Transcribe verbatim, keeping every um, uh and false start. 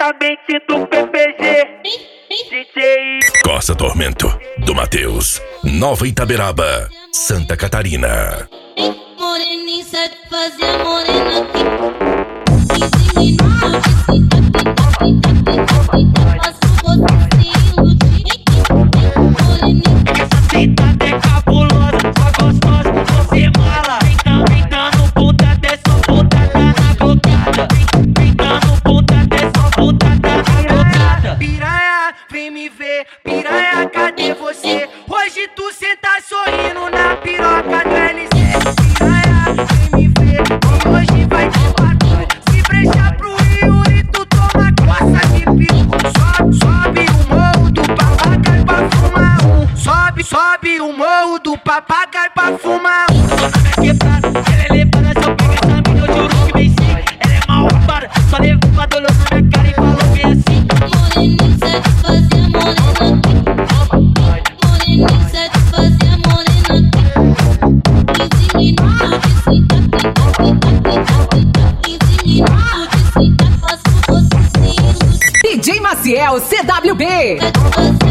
diretamente do P P G. D J Costa Tormento, do Matheus, Nova Itaberaba, Santa Catarina. Moreninha, sabe fazer morena aqui. quinze minutos, faço você se iludir. Moreninha, essa sentada é cabulosa, só gostosa, você mala. Vem dando puta, desce putada na bocada. Vem dando puta, desce putada na bocada. Piranha, vem me ver, piranha, cadê você? Hoje tu senta sorrindo na piroca do L C. Piranha, vem me ver, e hoje vai ter bagulho. Se brechar pro Yuri, tu toma coça de pico. Sobe, sobe o morro do papagaio pra fumar um. Sobe, sobe o morro do papagaio pra fumar um. Tô na minha quebrada, ela é levada, se eu pego essa mina eu juro que vem sim. Ela é mal roubada, só levou dolor na minha cara e falou bem assim. moreninha, sabe fazer morena aqui. Moreninha, sabe fazer morena aqui. quinze minutos, quinze minutos, faço você se iludir. D J Maciel C W B. Sabe fazer